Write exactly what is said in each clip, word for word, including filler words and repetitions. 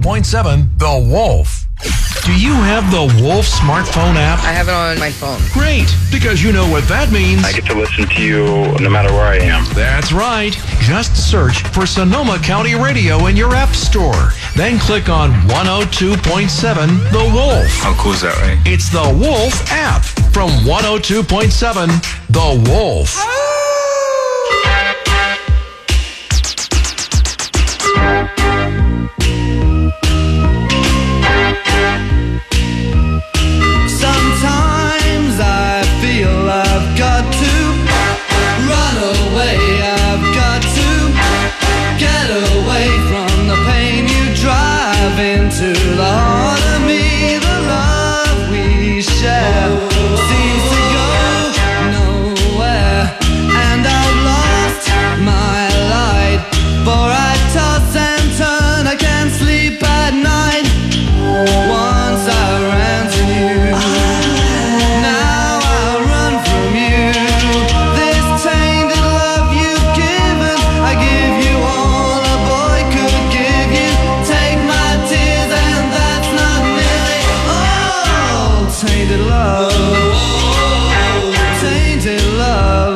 point seven The Wolf. Do you have the Wolf smartphone app? I have it on my phone. Great, because you know what that means. I get to listen to you no matter where I am. That's right. Just search for Sonoma County Radio in your app store. Then click on one oh two point seven The Wolf. How cool is that, right? It's the Wolf app from one oh two point seven The Wolf. Sometimes I feel I've got to run away. I've got to get away from the pain you drive into the heart of me. The love we share seems to go nowhere, and I've lost my light, for I toss and turn. I can't sleep at night. Once I ran to you, now I run from you. This tainted love you've given, I give you all a boy could give you. Take my tears and that's not nearly all. Tainted love, tainted love.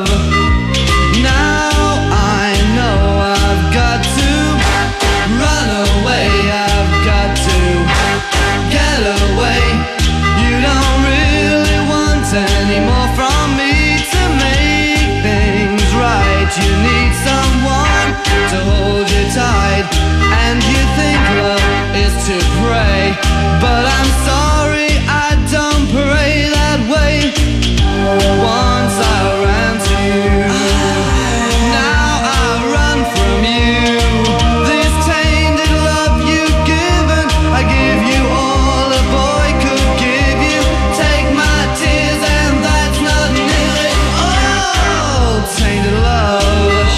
Now I know I've got to run away. I've got to get away. You don't really want any more from me to make things right. You need someone to hold you tight, and you think love is to pray, but I'm sorry, I don't pray that way. Once I ran to you, now I run from you. This tainted love you've given, I give you all a boy could give you. Take my tears and that's not nearly all. Tainted love,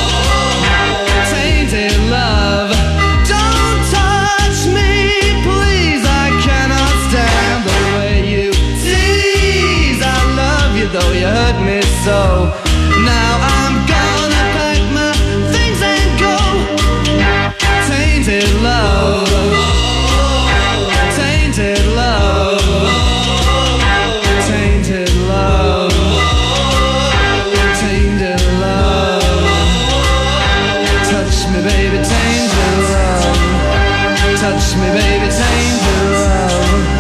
tainted love. Don't touch me, please. I cannot stand the way you tease. I love you though you hurt me so. Now I'm gonna pack my things and go. Tainted love, tainted love, tainted love, tainted love. Touch me, baby, tainted love. Touch me, baby, tainted love.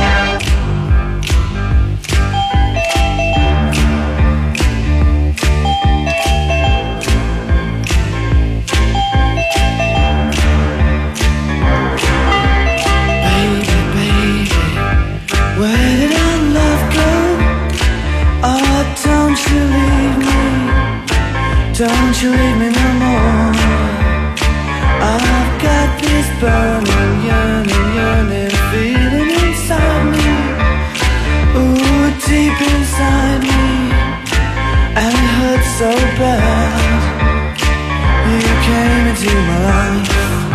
Baby, baby, where did our love go? Oh, don't you leave me, don't you leave me no more. I've got this burning, yearning, yearning feeling inside me. Ooh, deep inside me, and it hurts so bad. You came into my life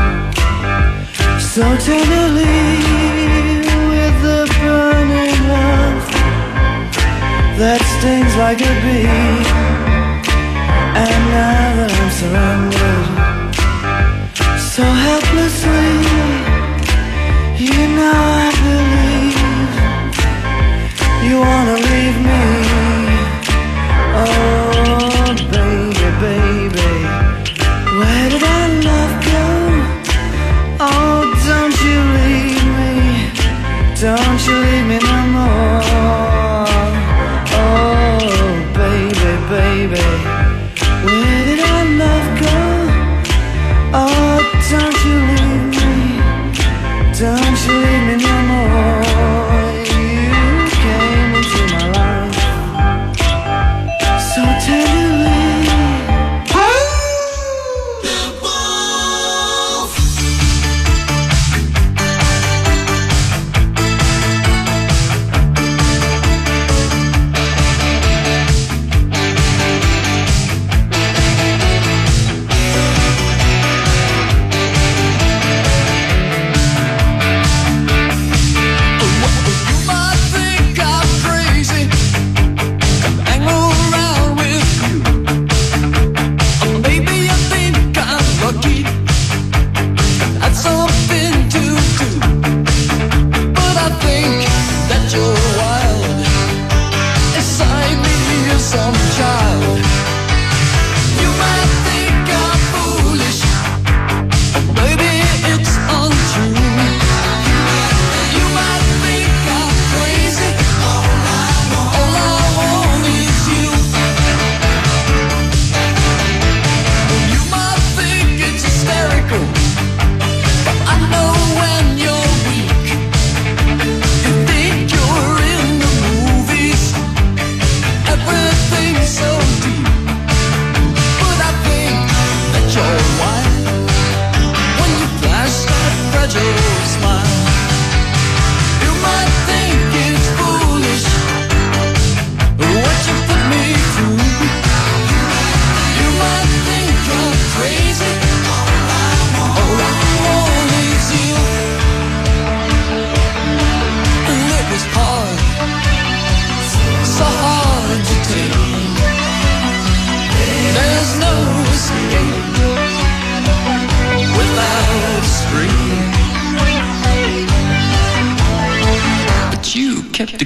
so tenderly, with the burning love that stings like a bee. And now that I'm surrounded so helplessly, you know I believe you wanna leave me. Oh, baby, baby, where did our love go? Oh, don't you leave me, don't you leave me no more. Oh, baby, baby, where did I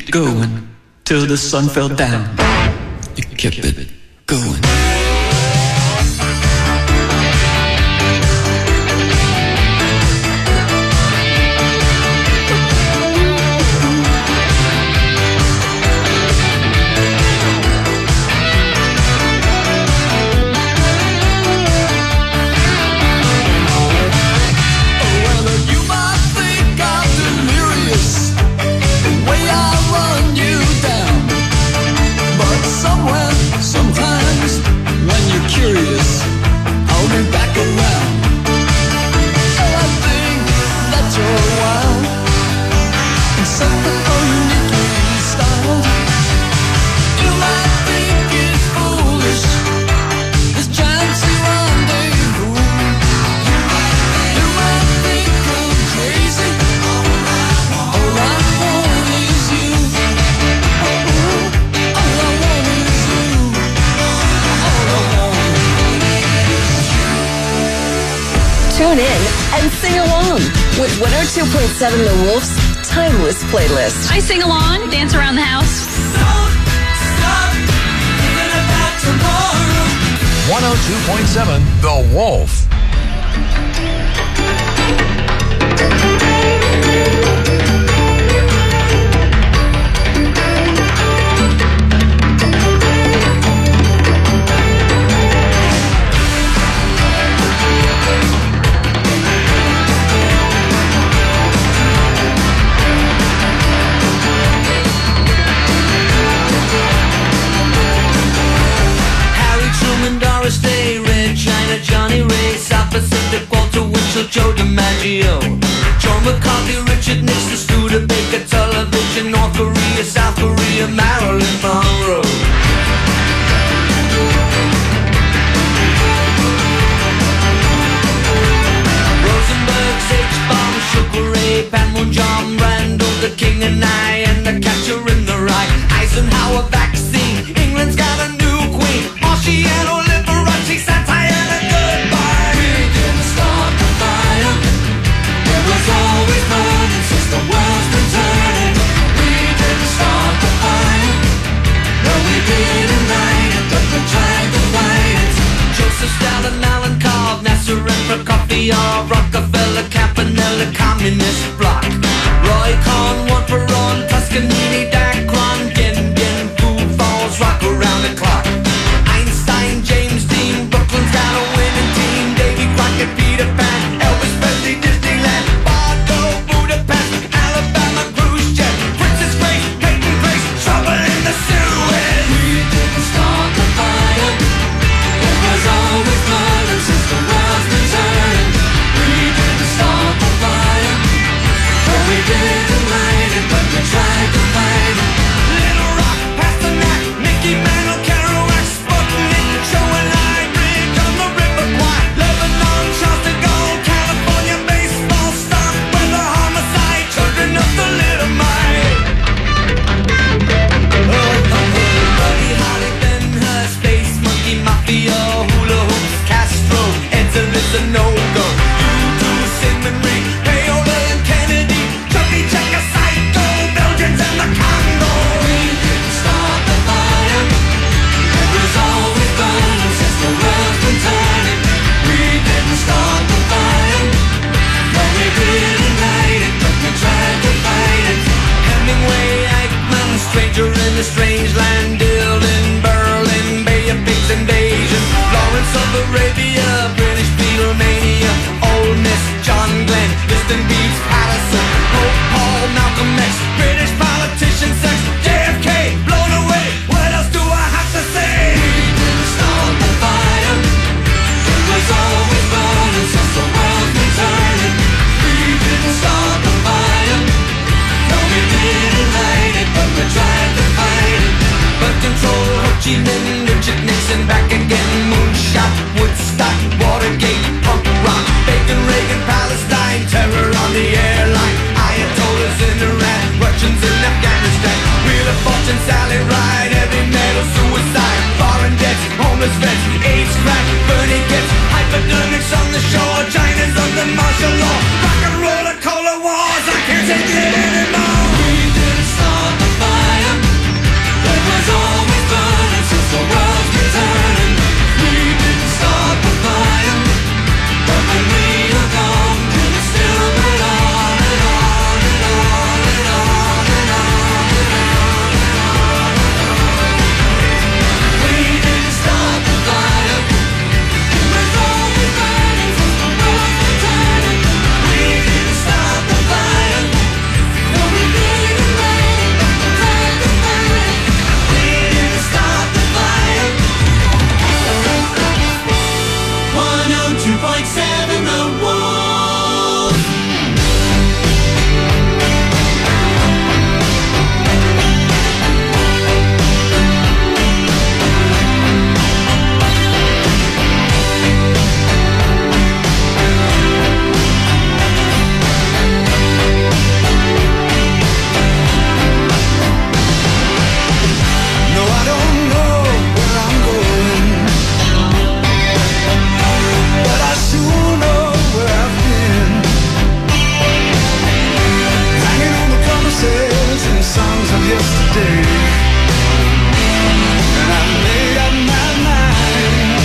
it going till the sun fell down. You kept it going. Tune in and sing along with one oh two point seven The Wolf's Timeless Playlist. I sing along, dance around the house. Don't stop thinking about tomorrow. one oh two point seven The Wolf. Day, Red China, Johnny Ray, South Pacific, Walter Winchell, Joe DiMaggio, Joe McCarthy, Richard Nixon, Studebaker, Television, North Korea, South Korea, Marilyn Monroe. Rosenberg, H-Bomb, Sugar Ray, Panmunjom, Randall, the King and I, and the Catcher in the Rye, Eisenhower vaccine, England's got a new queen, Marciano, Santana, goodbye. We didn't start the fire. It was always burning since the world's been turning. We didn't start the fire. No, we didn't light it, but we tried to fight it. Joseph Stalin, Alan Cobb, Nasser and Prokofiev, Rockefeller, Campanella, Communist Bloc, Roy Cohn, one for on, Toscanini, Dacron, Gin Gin, Food Falls, rock around the clock. Einstein, James Dean, Brooklyn's got a winning team. Davy Crockett, Peter Pan, Elvis Presley, Disneyland, Bardo, Budapest, Alabama, cruise jet, Princess Grace, Peyton Grace, trouble in the Suez. We didn't start the fire. It was always burning since the world's been turning. We didn't start the fire. No, we didn't light it, but we tried to fight it. Little Rock, Pasternak, Mickey Mantle, Kerouac, Sputnik, Show and Hybrid, on the River Kwai, Lebanon, Charles de Gaulle, California, baseball, stock, weather, homicide, children of the Little Mite. Oh, oh, oh, Buddy Holly, Ben Hur, Space Monkey, Mafia, Hula Hoops, Castro, Edsel is a no-go. U two, Simon Ring, Payola and Kennedy, Chucky Checker, Psycho, Belgians and the Congo. We didn't start the fire. It was always burning since the world's been turning. We didn't start the fire. No, we didn't light it, but we tried to fight it. Hemingway, Eichmann, Stranger in a Strange Land, Dylan, Berlin, Bay of Pigs invasion, Lawrence of Arabia, British Beatlemania, Ole Miss, John Glenn, Liston Beats, Patterson, Pope Paul, Malcolm X, British politician, sex, J F K, blown away. What else do I have to say? We didn't start the fire. It was always burning since the world's been turning. We didn't start the fire. No, we didn't light it, but we tried to fight it. But control, Ho Chi Minh, Richard Nixon, back again, moonshot, Woodstock, Watergate, punk rock, Bacon, Reagan, Palestine, terror on the airline, Ayatollahs in Iran, Russians in Afghanistan, Wheel of Fortune, Sally Ride, heavy metal, suicide, foreign debts, homeless vets, AIDS, crack, Bernie gets, hypodermics on the shore, China's under martial law, rock and roller, cola wars, I can't take it anymore. We didn't start the fire. point seven The Wolf. No, I don't know where I'm going, but I sure know where I've been. Hanging on the promises and songs of yesterday, and I made up my mind.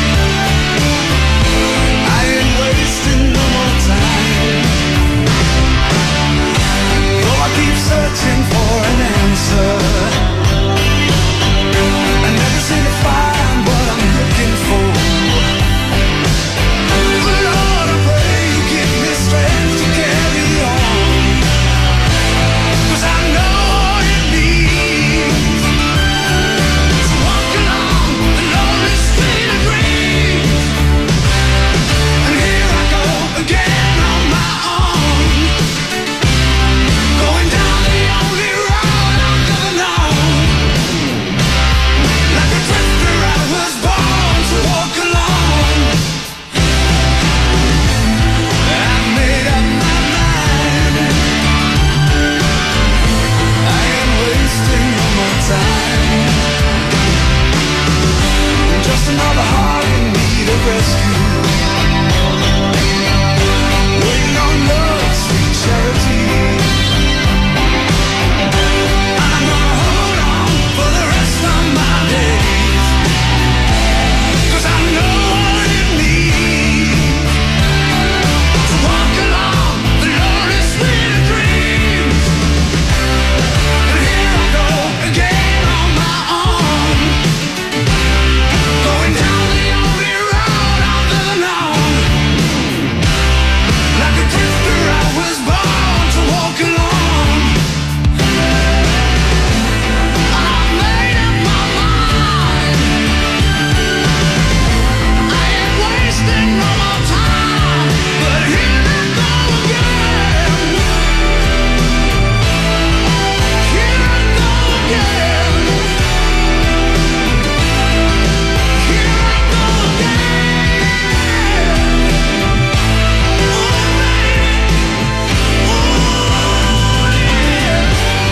I ain't wasting no more time. Though I keep searching for an answer, I never seem to find what I'm looking for. Lord, I pray you give me strength to carry on, 'cause I know all it means to walk along the lonely street of dreams. And here I go again on my own, going down the only road I've ever known. Like a drifter I was born to walk alone. I've made up my mind. I ain't wasting no more time. Just another heart in need of rescue, waiting on love's sweet charity. I'm gonna hold on for the rest of my days, 'cause I know what it means to walk along the lonely street of dreams. And here I go again on my own, going down the only road I've ever known. Like a drifter I was born to walk alone. I made up my mind. I ain't wasting no more time, but here I go again. Here I go again. Here I go again. Oh, baby. Oh, yeah.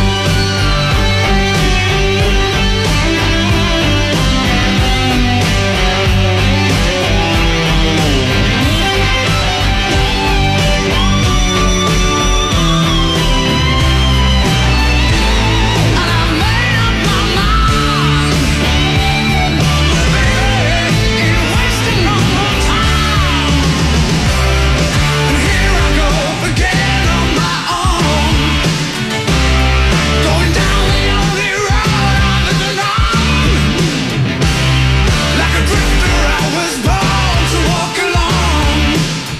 And I made up my mind. Oh, baby, ain't wasting no more time. And here I go again on my own, going down the only road I've ever known. Like a drifter I was born to walk alone.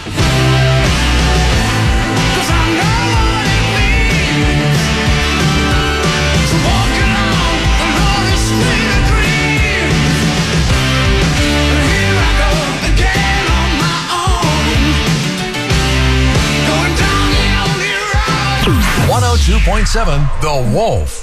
'Cause I know what it means to walk along the lonely street of dreams. And here I go again on my own, going down the only road. one oh two point seven The Wolf.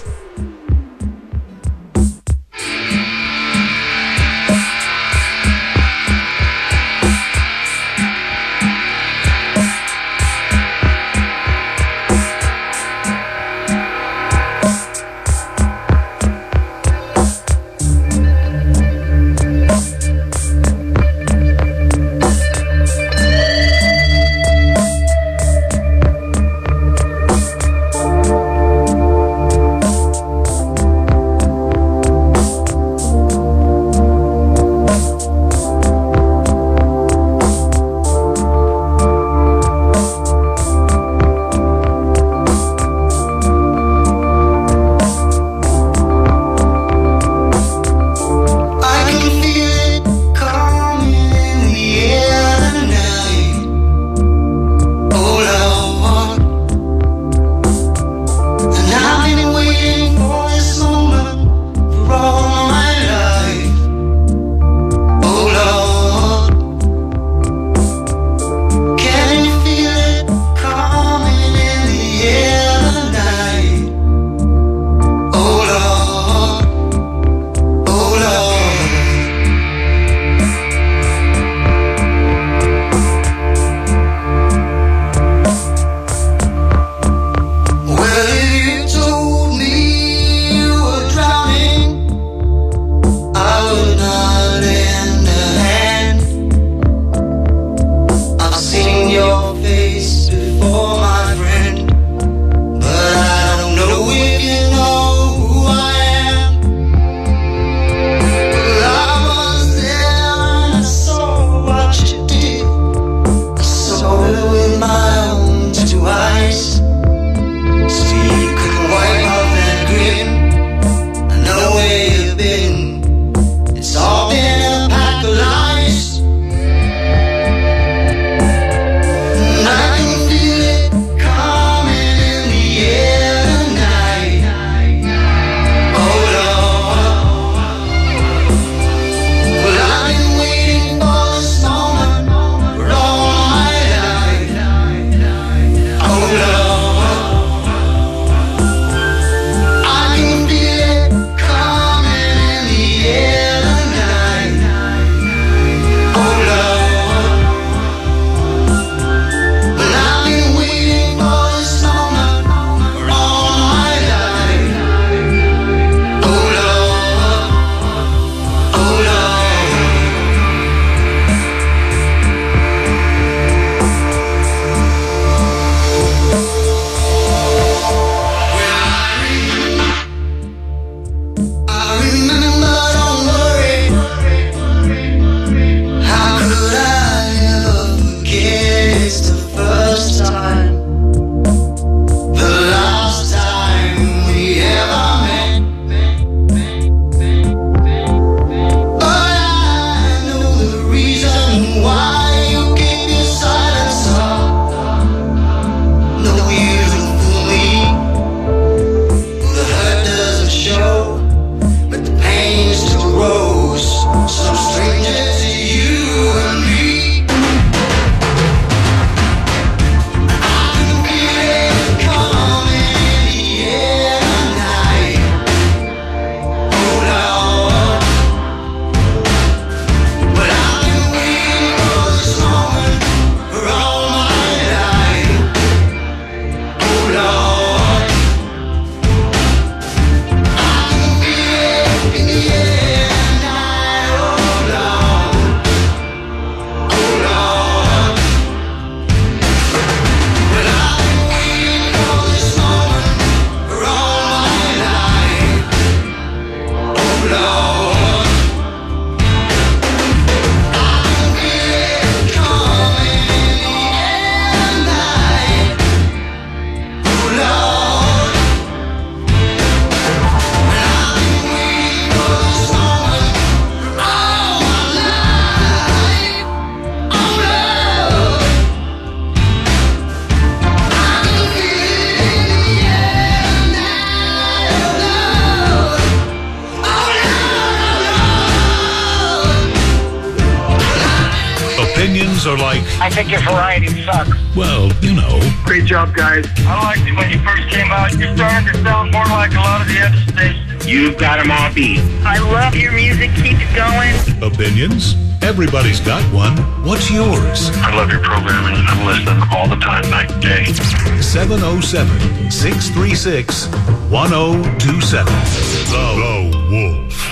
Opinions are like... I think your variety sucks. Well, you know. Great job, guys. I liked it when you first came out. You're starting to sound more like a lot of the other stations. You've got them all beat. I love your music. Keep it going. Opinions? Everybody's got one. What's yours? I love your programming. I'm listening all the time, night and day. seven oh seven, six three six, one oh two seven. The, the Wolf.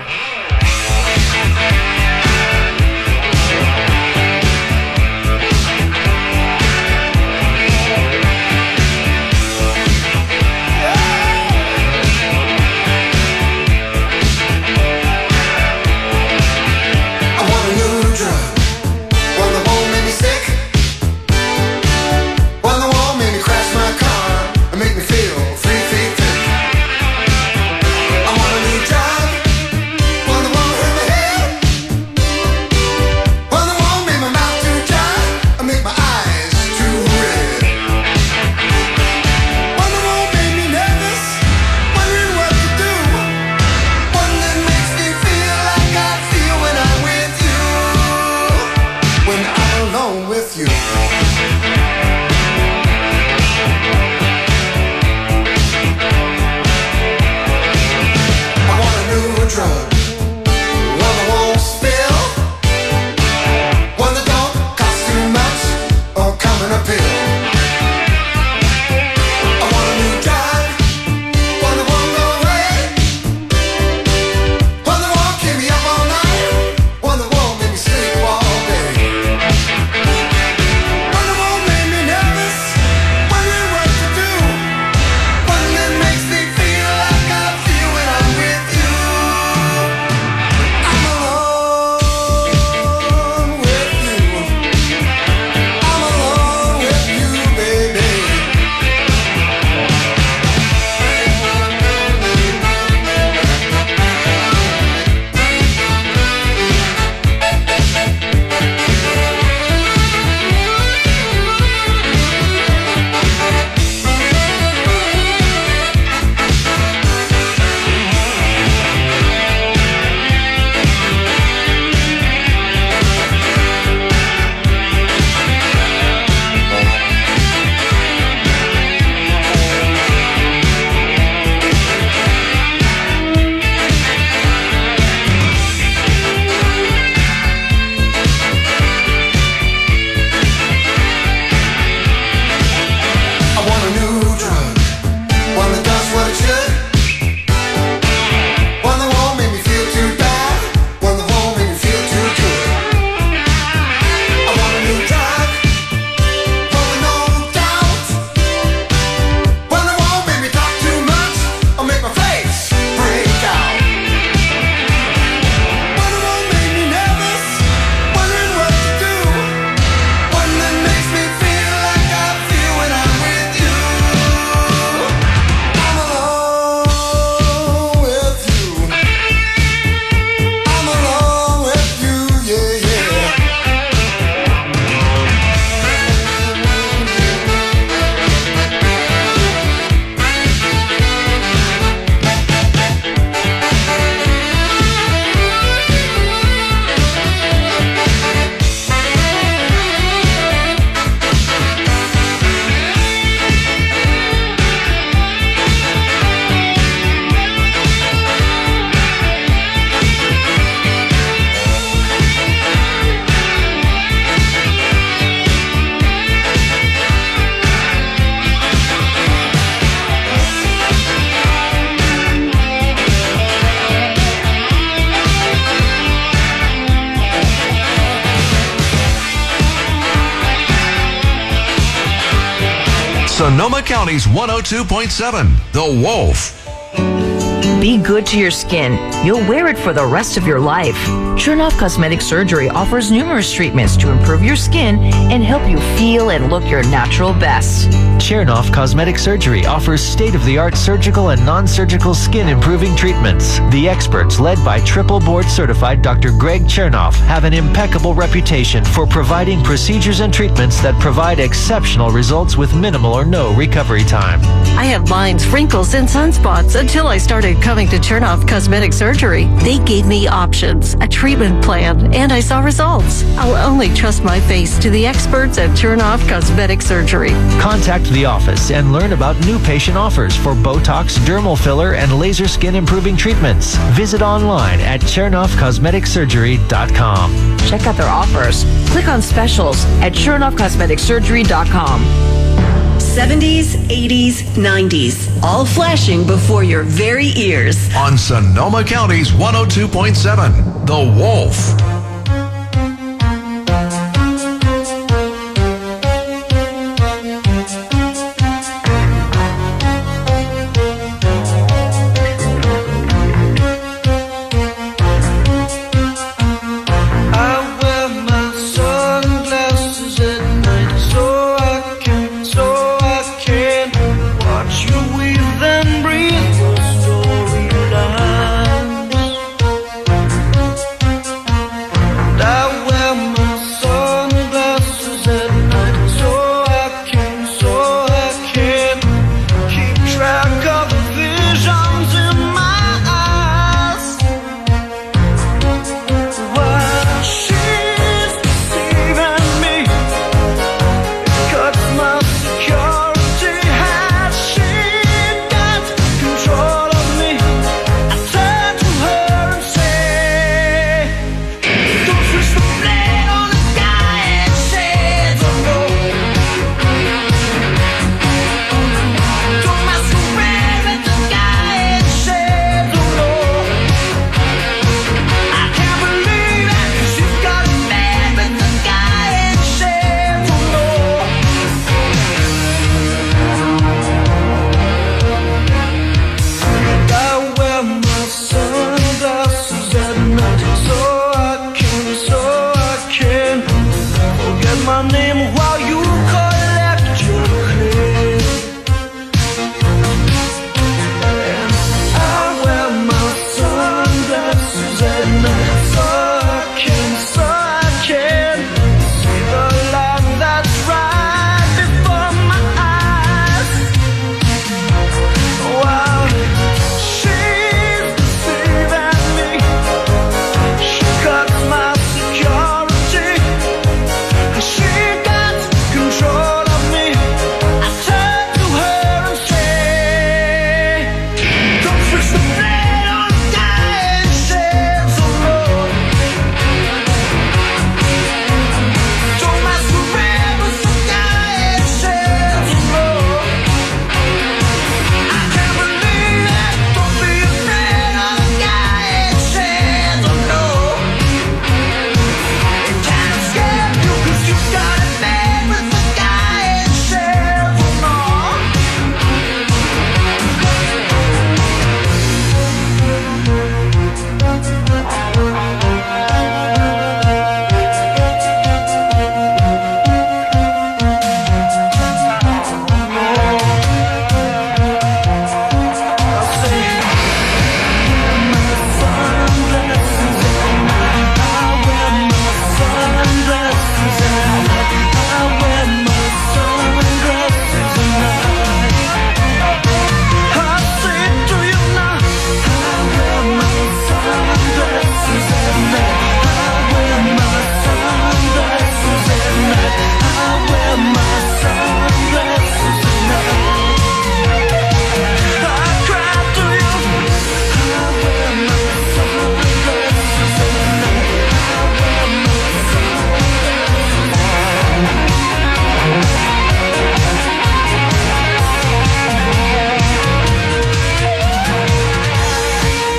Sonoma County's one oh two point seven, The Wolf. Be good to your skin. You'll wear it for the rest of your life. Chernoff Cosmetic Surgery offers numerous treatments to improve your skin and help you feel and look your natural best. Chernoff Cosmetic Surgery offers state-of-the-art surgical and non-surgical skin improving treatments. The experts, led by triple board certified Doctor Greg Chernoff, have an impeccable reputation for providing procedures and treatments that provide exceptional results with minimal or no recovery time. I had lines, wrinkles, and sunspots until I started covering coming to Chernoff Cosmetic Surgery. They gave me options, a treatment plan, and I saw results. I'll only trust my face to the experts at Chernoff Cosmetic Surgery. Contact the office and learn about new patient offers for Botox, dermal filler, and laser skin improving treatments. Visit online at chernoff cosmetic surgery dot com. Check out their offers. Click on specials at chernoff cosmetic surgery dot com. seventies, eighties, nineties, all flashing before your very ears. On Sonoma County's one oh two point seven, The Wolf.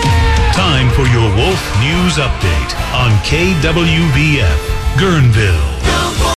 For your Wolf News Update on K W V F, Guerneville.